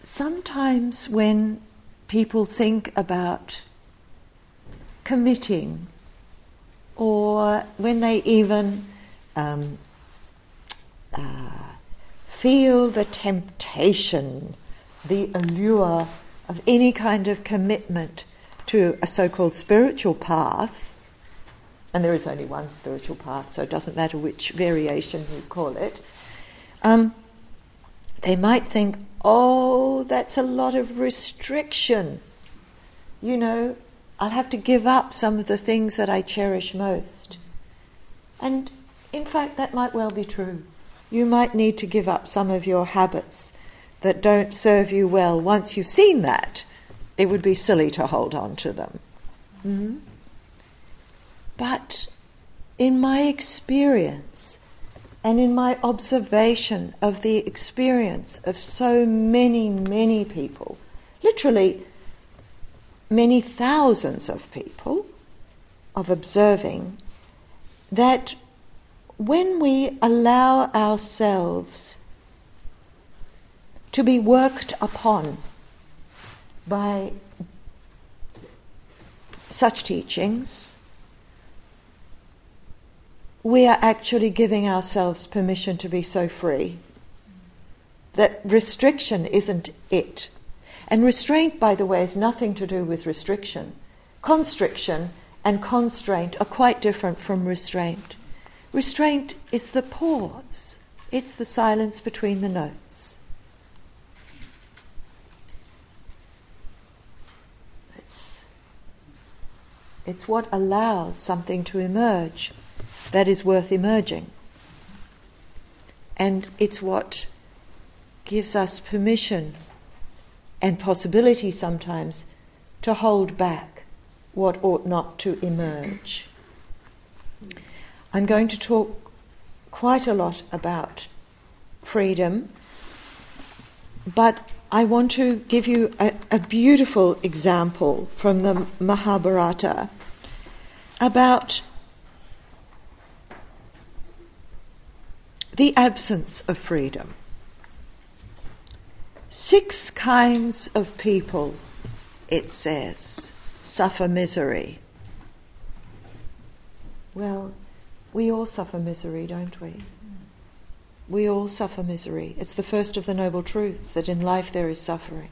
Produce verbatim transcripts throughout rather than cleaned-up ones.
sometimes when people think about committing, or when they even um, uh, feel the temptation, the allure of any kind of commitment to a so-called spiritual path, and there is only one spiritual path, so it doesn't matter which variation you call it, um, they might think, oh, that's a lot of restriction. You know, I'll have to give up some of the things that I cherish most. And in fact, that might well be true. You might need to give up some of your habits that don't serve you well. Once you've seen that, it would be silly to hold on to them. Mm-hmm. But in my experience, and in my observation of the experience of so many, many people, literally many thousands of people, of observing, that when we allow ourselves to be worked upon by such teachings, we are actually giving ourselves permission to be so free that restriction isn't it. And restraint, by the way, has nothing to do with restriction. Constriction and constraint are quite different from restraint. Restraint is the pause. It's the silence between the notes. It's, it's what allows something to emerge that is worth emerging. And it's what gives us permission and possibility sometimes to hold back what ought not to emerge. I'm going to talk quite a lot about freedom, but I want to give you a, a beautiful example from the Mahabharata about the absence of freedom. Six kinds of people, it says, suffer misery. Well, we all suffer misery, don't we? We all suffer misery. It's the first of the noble truths, that in life there is suffering.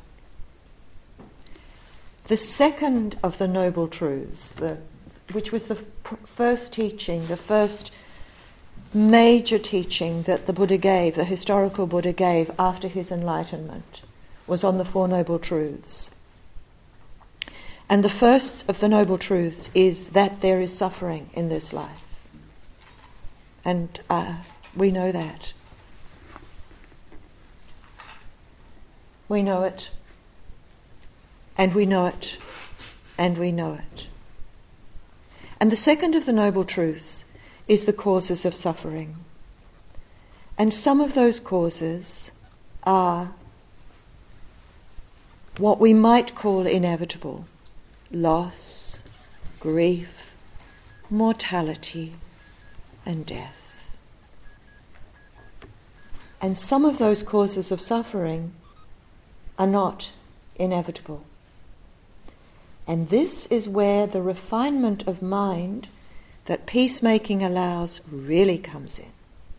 The second of the noble truths, the, which was the pr- first teaching, the first major teaching that the Buddha gave, the historical Buddha gave after his enlightenment, was on the Four Noble Truths. And the first of the Noble Truths is that there is suffering in this life. And uh, we know that. We know it. And we know it. And we know it. And the second of the Noble Truths is the causes of suffering. And some of those causes are what we might call inevitable: loss, grief, mortality, and death. And some of those causes of suffering are not inevitable. And this is where the refinement of mind that peacemaking allows really comes in.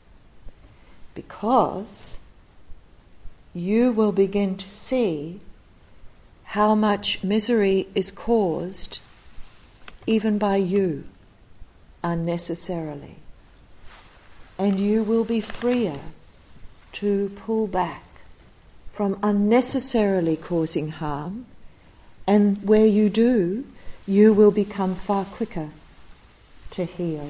Because you will begin to see how much misery is caused even by you unnecessarily. And you will be freer to pull back from unnecessarily causing harm, and where you do, you will become far quicker to heal.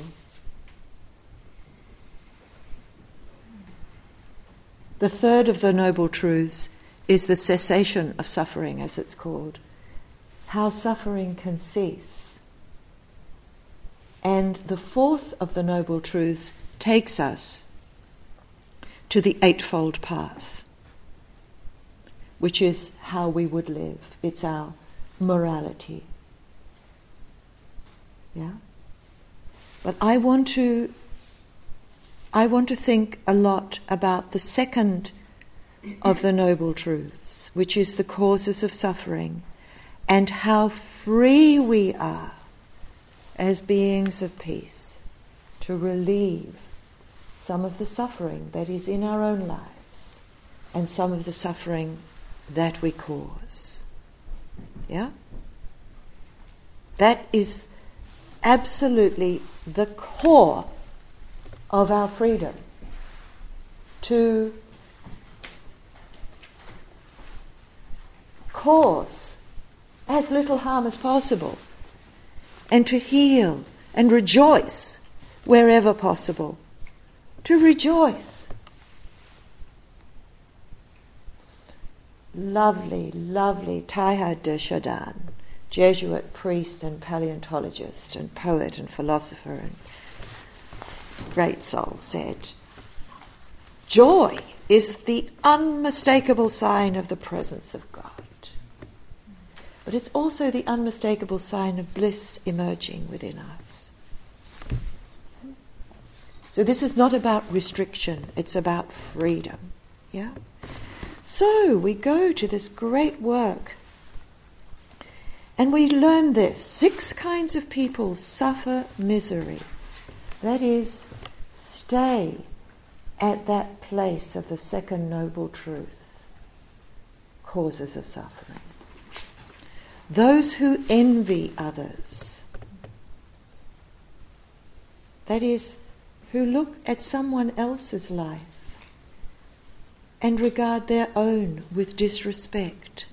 The third of the Noble Truths is the cessation of suffering, as it's called. How suffering can cease. And the fourth of the Noble Truths takes us to the Eightfold Path, which is how we would live. It's our morality. Yeah? But I want to I want to think a lot about the second of the Noble Truths, which is the causes of suffering, and how free we are as beings of peace to relieve some of the suffering that is in our own lives and some of the suffering that we cause. Yeah? That is absolutely the core of our freedom, to cause as little harm as possible and to heal and rejoice wherever possible. To rejoice. Lovely, lovely Teilhard de Chardin, Jesuit priest and paleontologist and poet and philosopher and great soul, said, joy is the unmistakable sign of the presence of God. But it's also the unmistakable sign of bliss emerging within us. So this is not about restriction, it's about freedom. Yeah? So we go to this great work and we learn this. Six kinds of people suffer misery. That is, stay at that place of the second noble truth, causes of suffering. Those who envy others. That is, who look at someone else's life and regard their own with disrespect.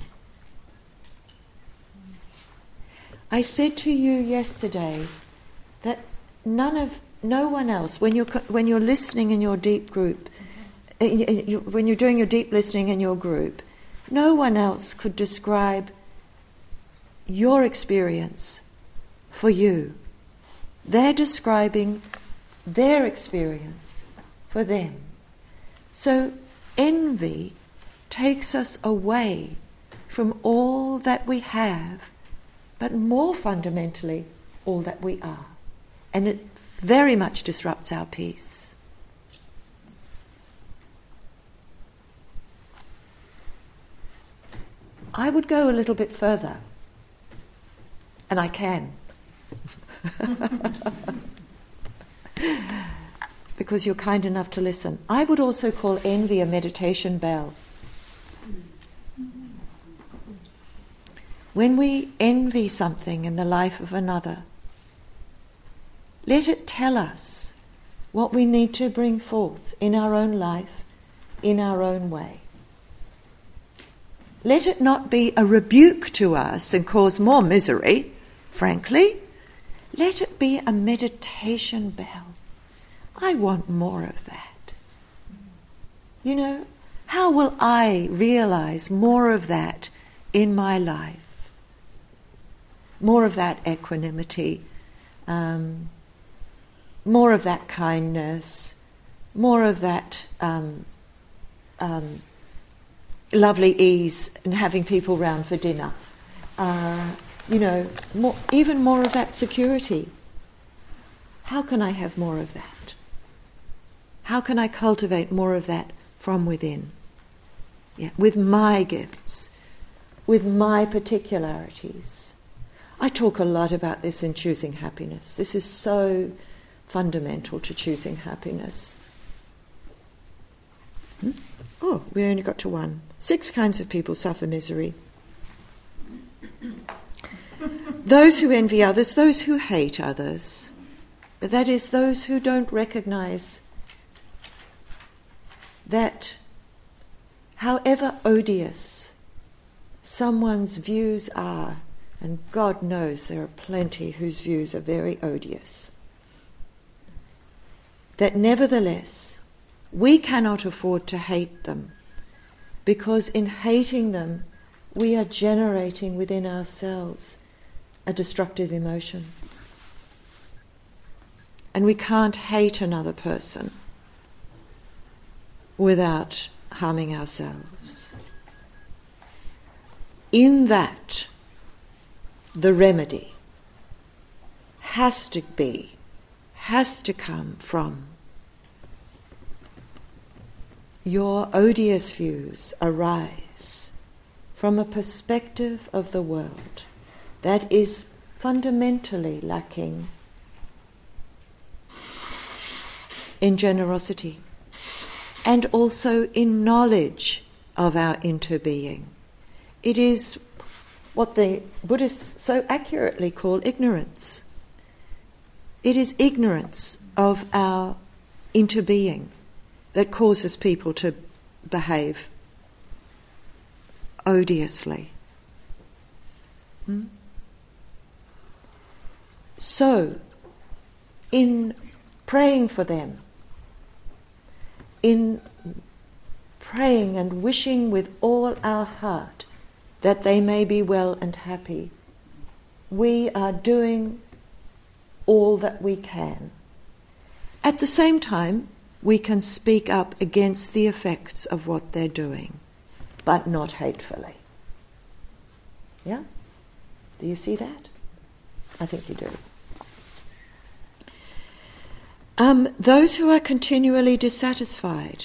I said to you yesterday that none of, no one else, when you're when you're listening in your deep group, when you're doing your deep listening in your group, no one else could describe your experience for you. They're describing their experience for them. So envy takes us away from all that we have, but more fundamentally, all that we are. And it very much disrupts our peace. I would go a little bit further. And I can. Because you're kind enough to listen. I would also call envy a meditation bell. When we envy something in the life of another, let it tell us what we need to bring forth in our own life, in our own way. Let it not be a rebuke to us and cause more misery, frankly. Let it be a meditation bell. I want more of that. You know, how will I realize more of that in my life? More of that equanimity, um, more of that kindness, more of that um, um, lovely ease and having people round for dinner. Uh, you know, more, even more of that security. How can I have more of that? How can I cultivate more of that from within? Yeah, with my gifts, with my particularities. I talk a lot about this in Choosing Happiness. This is so fundamental to choosing happiness. Hmm? Oh, we only got to one. Six kinds of people suffer misery. Those who envy others, those who hate others. That is, those who don't recognize that however odious someone's views are, and God knows there are plenty whose views are very odious, that nevertheless we cannot afford to hate them, because in hating them we are generating within ourselves a destructive emotion. And we can't hate another person without harming ourselves. In that, the remedy has to be, has to come from your odious views arise from a perspective of the world that is fundamentally lacking in generosity and also in knowledge of our interbeing. It is what the Buddhists so accurately call ignorance. It is ignorance of our interbeing that causes people to behave odiously. Hmm? So, in praying for them, in praying and wishing with all our heart that they may be well and happy, we are doing all that we can. At the same time, we can speak up against the effects of what they're doing, but not hatefully. Yeah? Do you see that? I think you do. Um, those who are continually dissatisfied.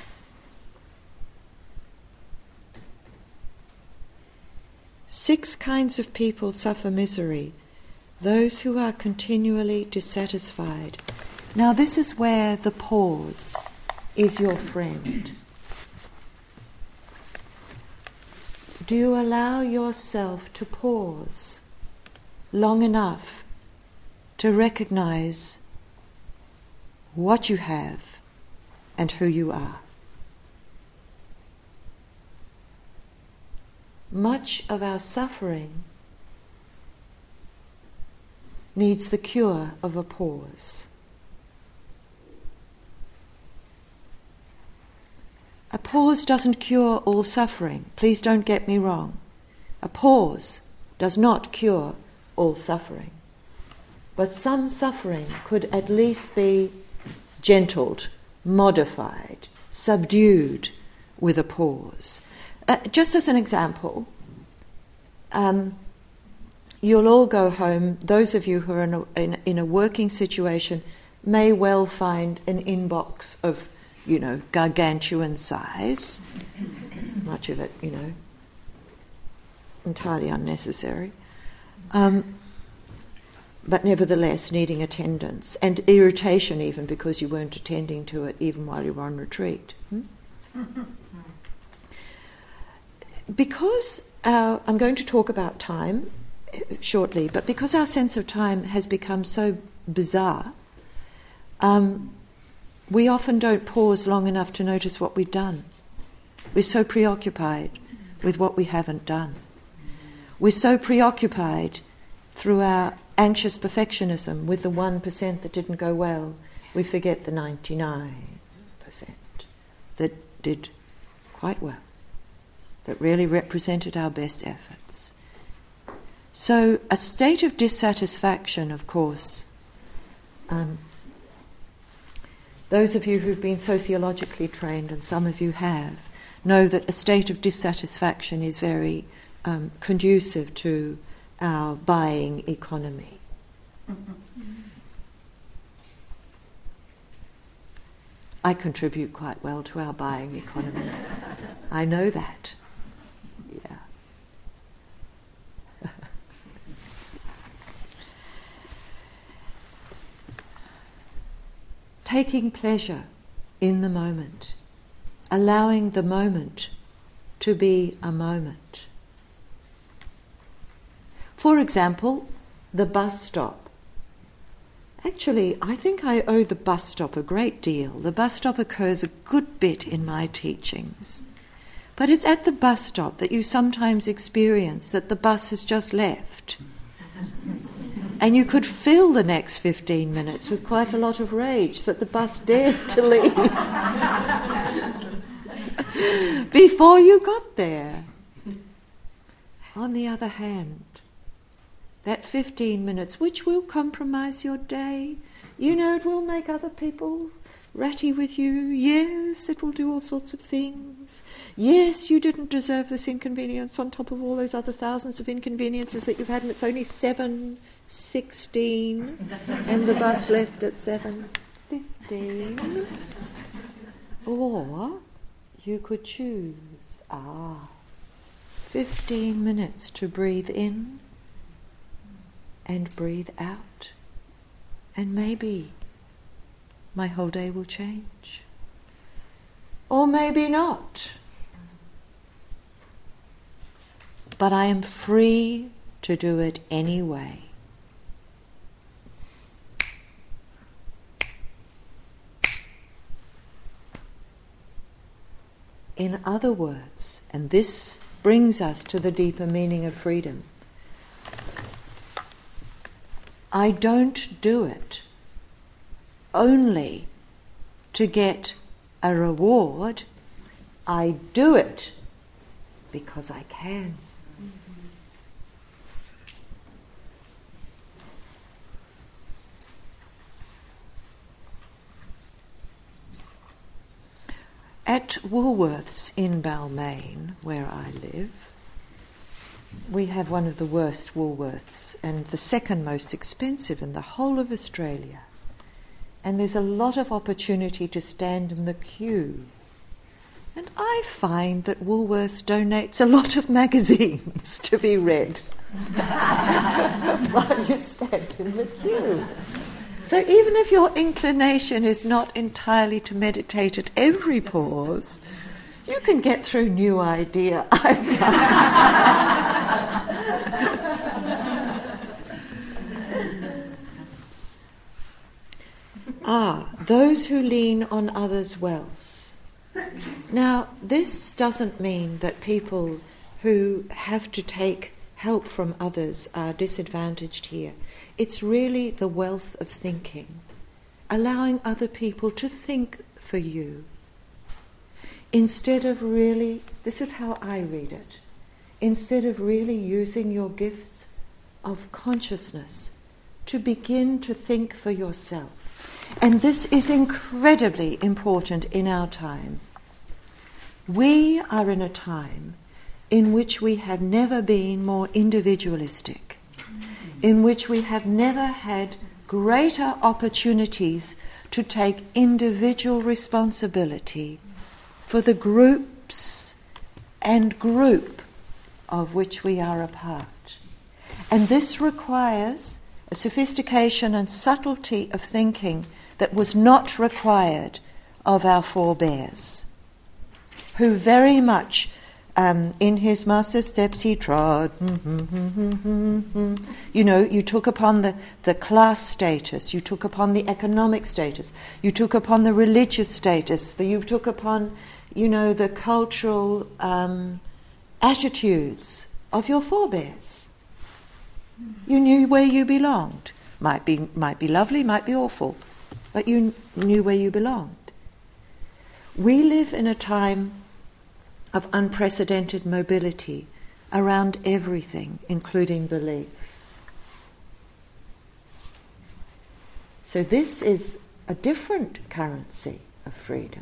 Six kinds of people suffer misery. Those who are continually dissatisfied. Now this is where the pause is your friend. Do you allow yourself to pause long enough to recognize what you have and who you are? Much of our suffering needs the cure of a pause. A pause doesn't cure all suffering. Please don't get me wrong. A pause does not cure all suffering. But some suffering could at least be gentled, modified, subdued with a pause. Uh, just as an example, um, you'll all go home, those of you who are in a, in, in a working situation may well find an inbox of, you know, gargantuan size, much of it, you know, entirely unnecessary, um, but nevertheless needing attendance, and irritation even because you weren't attending to it even while you were on retreat. Hmm? Because our, I'm going to talk about time shortly, but because our sense of time has become so bizarre, um, we often don't pause long enough to notice what we've done. We're so preoccupied with what we haven't done. We're so preoccupied through our anxious perfectionism with the one percent that didn't go well, we forget the ninety-nine percent that did quite well, that really represented our best efforts. So a state of dissatisfaction, of course, um, those of you who've been sociologically trained, and some of you have, know that a state of dissatisfaction is very um, conducive to our buying economy. I contribute quite well to our buying economy. I know that. Yeah. Taking pleasure in the moment, allowing the moment to be a moment. For example, the bus stop. Actually, I think I owe the bus stop a great deal. The bus stop occurs a good bit in my teachings. But it's at the bus stop that you sometimes experience that the bus has just left. And you could fill the next fifteen minutes with quite a lot of rage that the bus dared to leave before you got there. On the other hand, that fifteen minutes, which will compromise your day, you know, it will make other people ratty with you. Yes, it will do all sorts of things. Yes, you didn't deserve this inconvenience on top of all those other thousands of inconveniences that you've had, and it's only seven sixteen, and the bus left at seven fifteen. Or you could choose, ah, fifteen minutes to breathe in and breathe out, and maybe my whole day will change. Or maybe not. But I am free to do it anyway. In other words, and this brings us to the deeper meaning of freedom, I don't do it only to get a reward. I do it because I can. At Woolworths in Balmain, where I live, we have one of the worst Woolworths and the second most expensive in the whole of Australia. And there's a lot of opportunity to stand in the queue. And I find that Woolworths donates a lot of magazines to be read while you stand in the queue. So even if your inclination is not entirely to meditate at every pause, you can get through New Idea, I find. Ah, those who lean on others' wealth. Now, this doesn't mean that people who have to take help from others are disadvantaged here. It's really the wealth of thinking, allowing other people to think for you. Instead of really, this is how I read it, instead of really using your gifts of consciousness to begin to think for yourself. And this is incredibly important in our time. We are in a time in which we have never been more individualistic, in which we have never had greater opportunities to take individual responsibility for the groups and group of which we are a part. And this requires a sophistication and subtlety of thinking that was not required of our forebears, who very much Um, in his master's steps he trod. You know, you took upon the, the class status, you took upon the economic status, you took upon the religious status, the, you took upon, you know, the cultural um, attitudes of your forebears. You knew where you belonged. Might be, might be lovely, might be awful, but you knew where you belonged. We live in a time of unprecedented mobility around everything, including belief. So this is a different currency of freedom.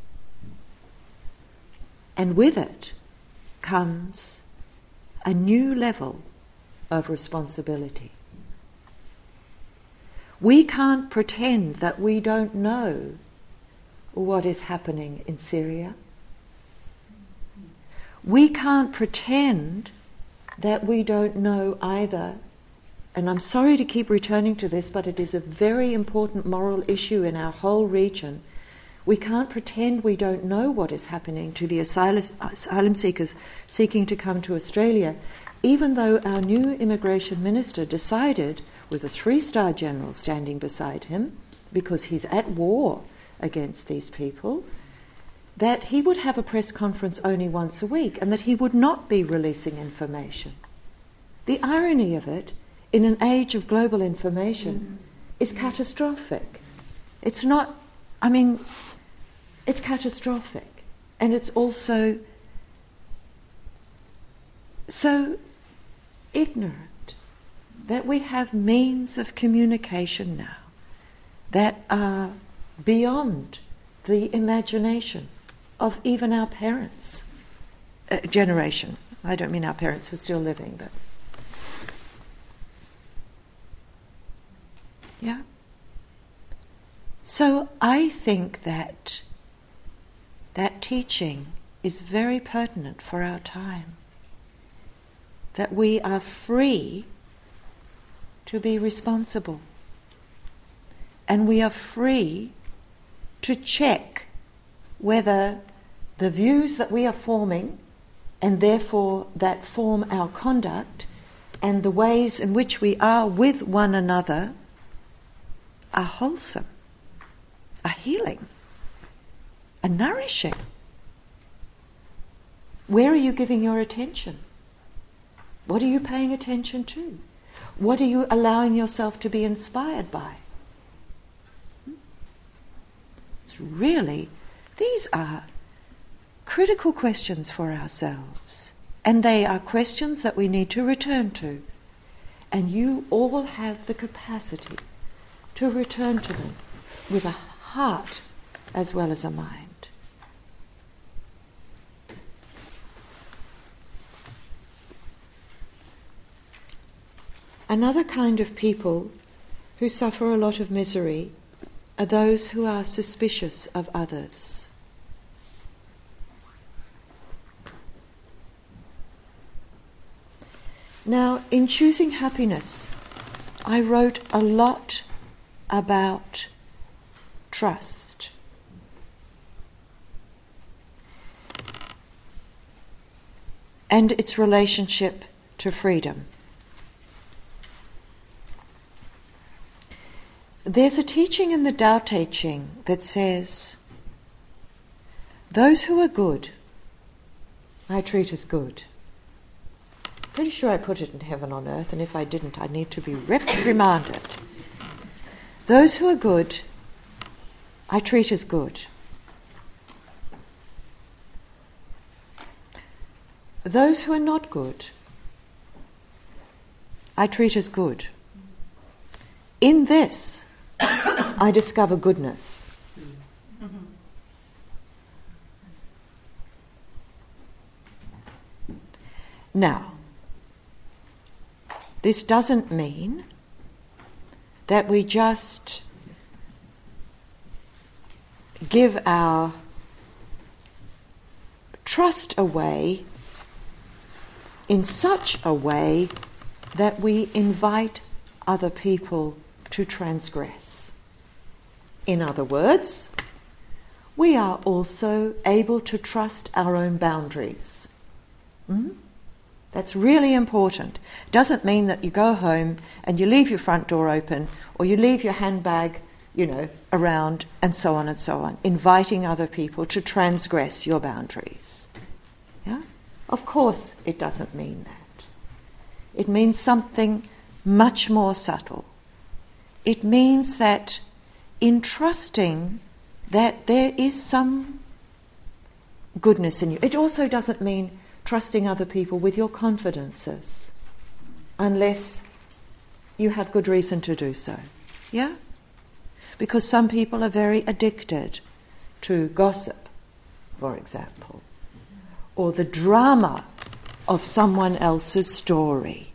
And with it comes a new level of responsibility. We can't pretend that we don't know what is happening in Syria. We can't pretend that we don't know either, and I'm sorry to keep returning to this, but it is a very important moral issue in our whole region. We can't pretend we don't know what is happening to the asylum, asylum seekers seeking to come to Australia, even though our new immigration minister decided, with a three-star general standing beside him, because he's at war against these people, that he would have a press conference only once a week and that he would not be releasing information. The irony of it, in an age of global information, mm-hmm. is catastrophic. It's not, I mean, it's catastrophic. And it's also so ignorant that we have means of communication now that are beyond the imagination of even our parents' uh, generation. I don't mean our parents who are still living, but... Yeah? So I think that that teaching is very pertinent for our time. That we are free to be responsible. And we are free to check whether the views that we are forming, and therefore that form our conduct, and the ways in which we are with one another, are wholesome, are healing, are nourishing. Where are you giving your attention? What are you paying attention to? What are you allowing yourself to be inspired by? It's really, these are critical questions for ourselves. And they are questions that we need to return to. And you all have the capacity to return to them with a heart as well as a mind. Another kind of people who suffer a lot of misery are those who are suspicious of others. Now, in Choosing Happiness, I wrote a lot about trust. And its relationship to freedom. There's a teaching in the Tao Te Ching that says, those who are good, I treat as good. Pretty sure I put it in Heaven on Earth, and if I didn't, I need to be reprimanded. Those who are good, I treat as good. Those who are not good, I treat as good. In this, I discover goodness. Now, this doesn't mean that we just give our trust away in such a way that we invite other people to transgress. In other words, we are also able to trust our own boundaries. Mm? That's really important. Doesn't mean that you go home and you leave your front door open, or you leave your handbag, you know, around, and so on and so on, inviting other people to transgress your boundaries. Yeah? Of course it doesn't mean that. It means something much more subtle. It means that in trusting that there is some goodness in you. It also doesn't mean trusting other people with your confidences, unless you have good reason to do so. Yeah? Because some people are very addicted to gossip, for example, or the drama of someone else's story.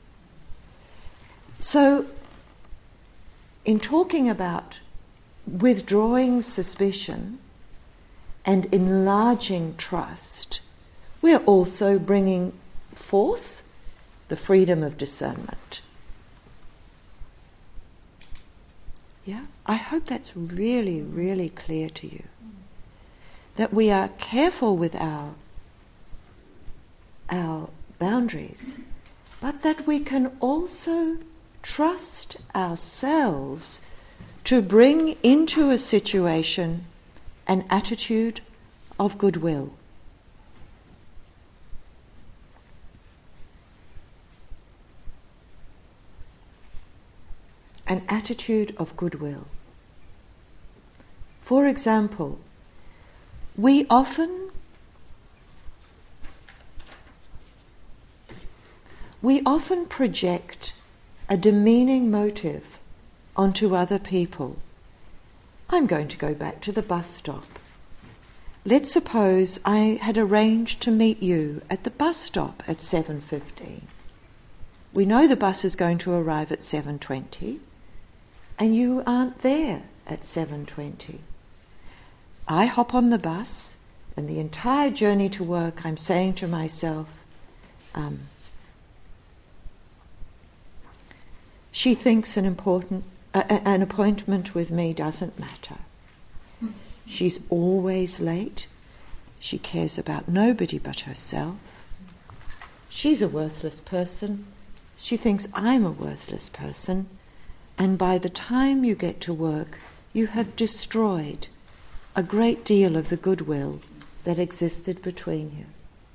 So, in talking about withdrawing suspicion and enlarging trust, we're also bringing forth the freedom of discernment. Yeah? I hope that's really, really clear to you. That we are careful with our, our boundaries, but that we can also trust ourselves to bring into a situation an attitude of goodwill. An attitude of goodwill. For example, we often we often project a demeaning motive onto other people. I'm going to go back to the bus stop. Let's suppose I had arranged to meet you at the bus stop at seven fifteen. We know the bus is going to arrive at seven twenty, and you aren't there at seven twenty. I hop on the bus And the entire journey to work, I'm saying to myself, um, she thinks an important uh, an appointment with me doesn't matter. She's always late. She cares about nobody but herself. She's a worthless person. She thinks I'm a worthless person. And by the time you get to work, you have destroyed a great deal of the goodwill that existed between you.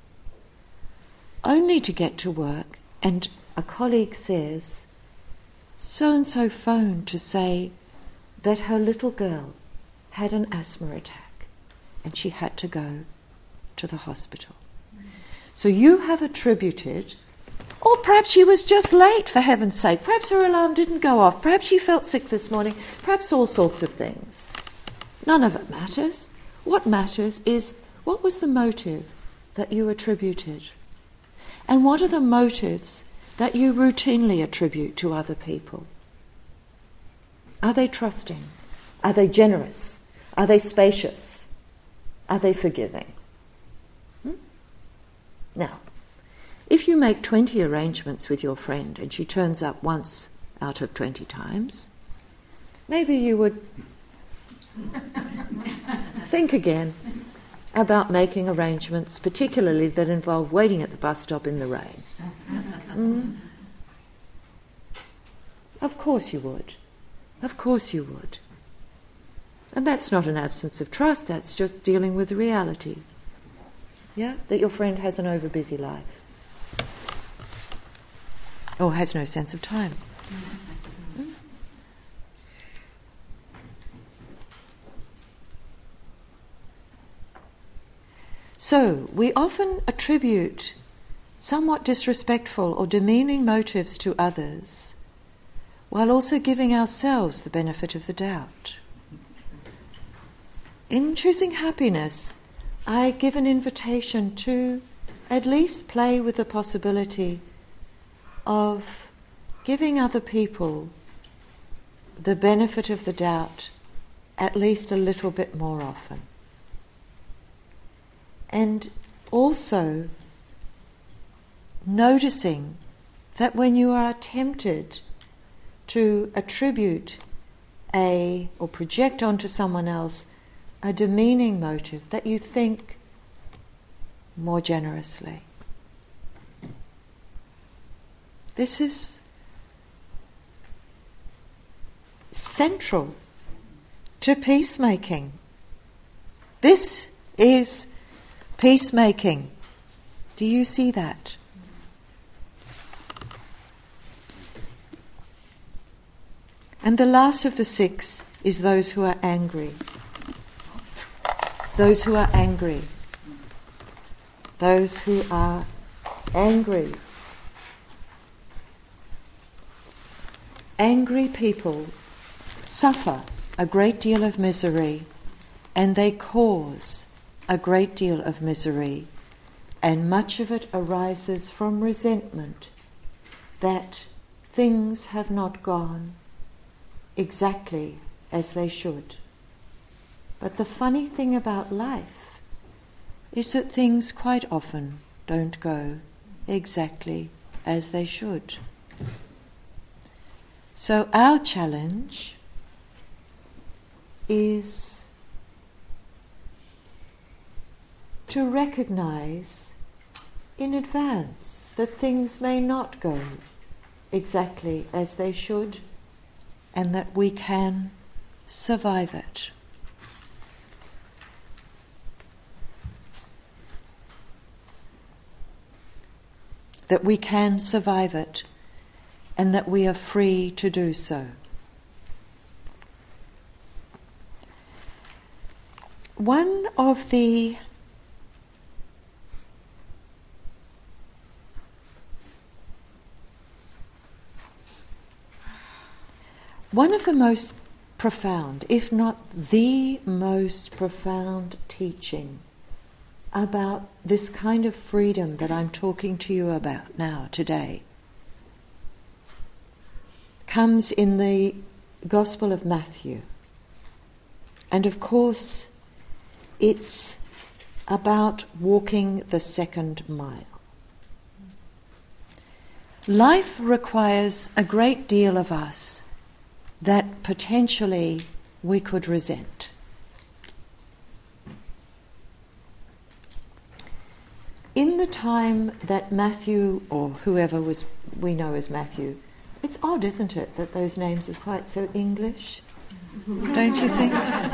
Only to get to work and a colleague says, so-and-so phoned to say that her little girl had an asthma attack and she had to go to the hospital. So you have attributed, or perhaps she was just late, for heaven's sake, perhaps her alarm didn't go off, perhaps she felt sick this morning, perhaps all sorts of things. None of it matters. What matters is, what was the motive that you attributed? And what are the motives that you routinely attribute to other people? Are they trusting? Are they generous? Are they spacious? Are they forgiving? Hmm? Now, if you make twenty arrangements with your friend and she turns up once out of twenty times, maybe you would think again about making arrangements, particularly that involve waiting at the bus stop in the rain. Mm? Of course you would. Of course you would. And that's not an absence of trust, that's just dealing with the reality. Yeah? That your friend has an overbusy life. Or has no sense of time. Mm? So, we often attribute somewhat disrespectful or demeaning motives to others, while also giving ourselves the benefit of the doubt. In choosing happiness, I give an invitation to at least play with the possibility of giving other people the benefit of the doubt at least a little bit more often. And also noticing that when you are tempted to attribute a, or project onto someone else, a demeaning motive, that you think more generously. This is central to peacemaking. This is peacemaking. Do you see that? And the last of the six is those who are angry. Those who are angry. Those who are angry. Angry people suffer a great deal of misery, and they cause a great deal of misery, and much of it arises from resentment that things have not gone exactly as they should. But the funny thing about life is that things quite often don't go exactly as they should. So our challenge is to recognize in advance that things may not go exactly as they should, and that we can survive it. That we can survive it, and that we are free to do so. One of the one of the most profound, if not the most profound teaching about this kind of freedom that I'm talking to you about now, today, comes in the Gospel of Matthew. And of course, it's about walking the second mile. Life requires a great deal of us that potentially we could resent. In the time that Matthew, or whoever was we know as Matthew, it's odd, isn't it, that those names are quite so English? Don't you think?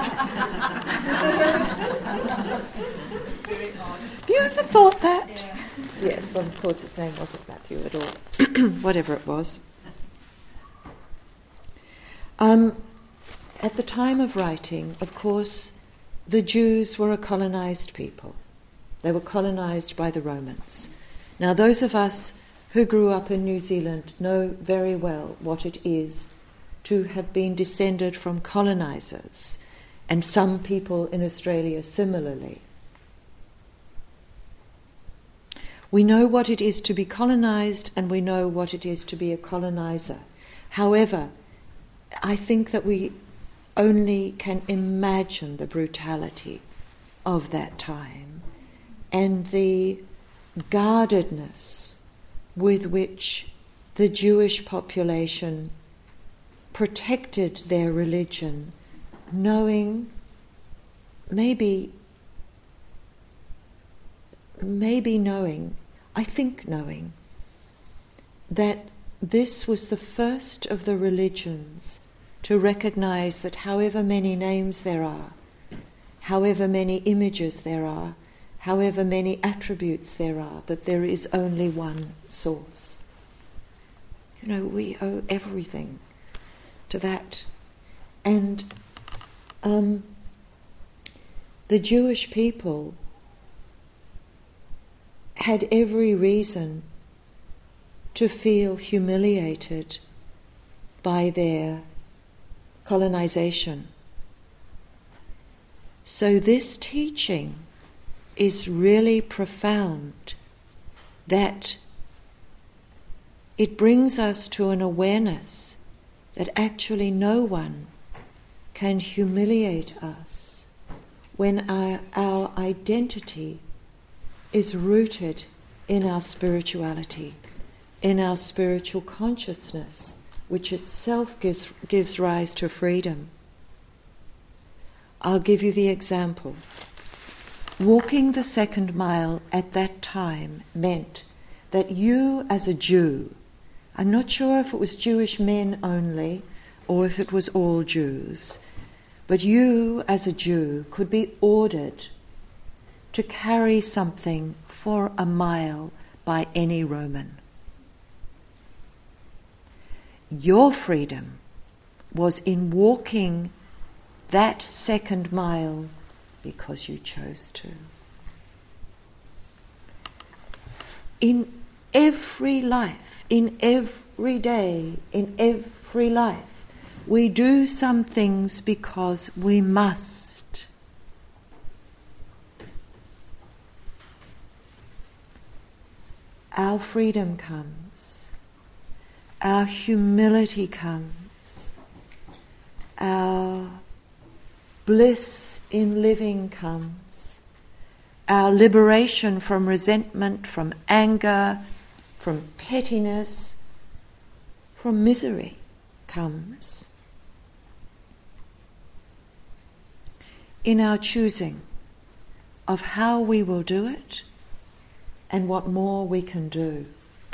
Have you ever thought that? Yeah. Yes, well, of course his name wasn't Matthew at all. Whatever it was. Um, at the time of writing, of course, the Jews were a colonized people. They were colonized by the Romans. Now, those of us who grew up in New Zealand know very well what it is to have been descended from colonizers, and some people in Australia similarly. We know what it is to be colonized, and we know what it is to be a colonizer. However, I think that we only can imagine the brutality of that time and the guardedness with which the Jewish population protected their religion, knowing, maybe, maybe knowing, I think knowing, that this was the first of the religions to recognize that however many names there are, however many images there are, however many attributes there are, that there is only one source. You know, we owe everything to that. And um, the Jewish people had every reason to feel humiliated by their colonization. So this teaching is really profound, that it brings us to an awareness that actually no one can humiliate us when our, our identity is rooted in our spirituality, in our spiritual consciousness, which itself gives, gives rise to freedom. I'll give you the example. Walking the second mile at that time meant that you as a Jew, I'm not sure if it was Jewish men only or if it was all Jews, but you as a Jew could be ordered to carry something for a mile by any Roman. Your freedom was in walking that second mile because you chose to. In every life, in every day, in every life, we do some things because we must. Our freedom comes, our humility comes, our bliss in living comes, our liberation from resentment, from anger, from pettiness, from misery comes. In our choosing of how we will do it and what more we can do.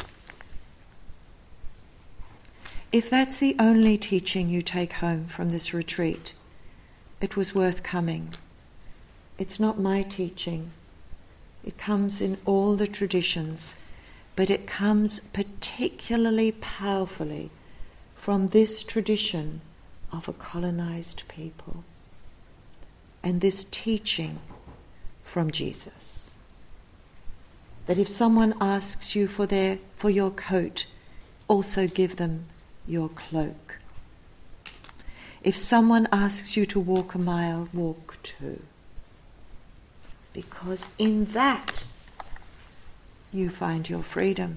If that's the only teaching you take home from this retreat, it was worth coming. It's not my teaching. It comes in all the traditions, but it comes particularly powerfully from this tradition of a colonized people and this teaching from Jesus. That if someone asks you for their for your coat, also give them your cloak. If someone asks you to walk a mile, walk two. Because in that you find your freedom.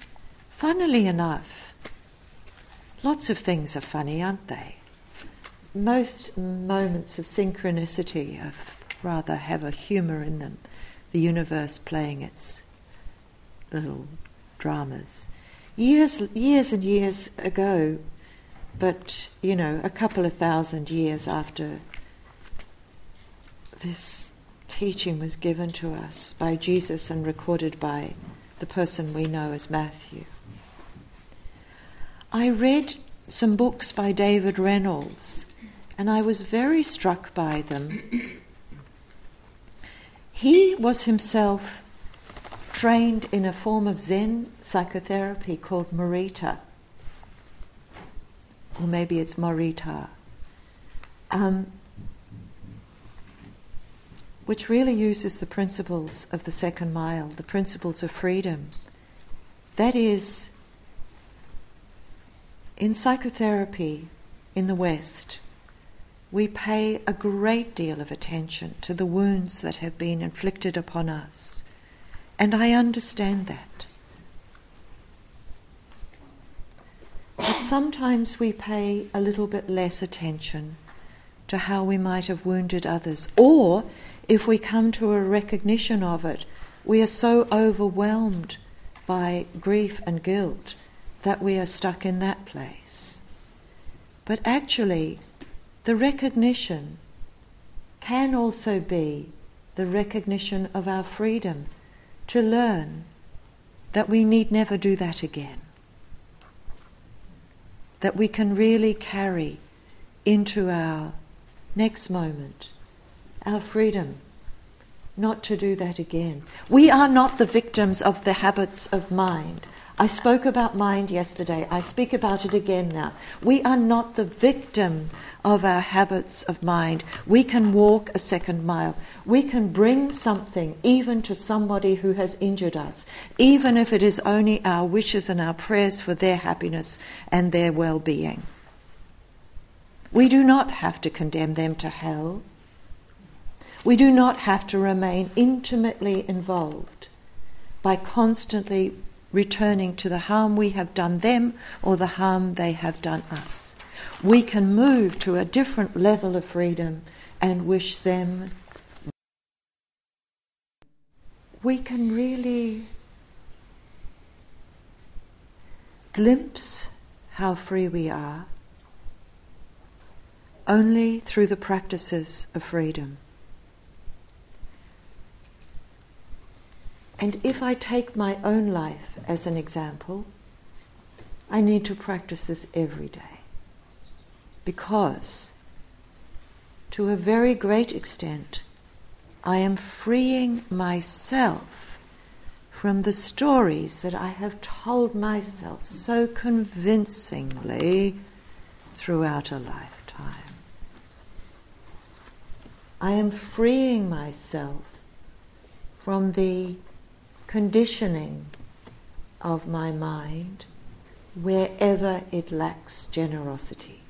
Funnily enough, lots of things are funny, aren't they? most moments of synchronicity have rather have a humour in them, the universe playing its little dramas. Years, years and years ago, but, you know, a couple of thousand years after this teaching was given to us by Jesus and recorded by the person we know as Matthew, I read some books by David Reynolds, and I was very struck by them. He was himself trained in a form of Zen psychotherapy called Morita, or maybe it's Morita, um, which really uses the principles of the second mile, the principles of freedom. That is, in psychotherapy in the West, we pay a great deal of attention to the wounds that have been inflicted upon us. And I understand that. But sometimes we pay a little bit less attention to how we might have wounded others. Or, if we come to a recognition of it, we are so overwhelmed by grief and guilt that we are stuck in that place. But actually, the recognition can also be the recognition of our freedom to learn that we need never do that again. That we can really carry into our next moment our freedom not to do that again. We are not the victims of the habits of mind. I spoke about mind yesterday. I speak about it again now. We are not the victim of our habits of mind. We can walk a second mile. We can bring something even to somebody who has injured us, even if it is only our wishes and our prayers for their happiness and their well-being. We do not have to condemn them to hell. We do not have to remain intimately involved by constantly returning to the harm we have done them or the harm they have done us. We can move to a different level of freedom and wish them. We can really glimpse how free we are only through the practices of freedom. And if I take my own life as an example, I need to practice this every day. Because, to a very great extent, I am freeing myself from the stories that I have told myself so convincingly throughout a lifetime. I am freeing myself from the conditioning of my mind wherever it lacks generosity.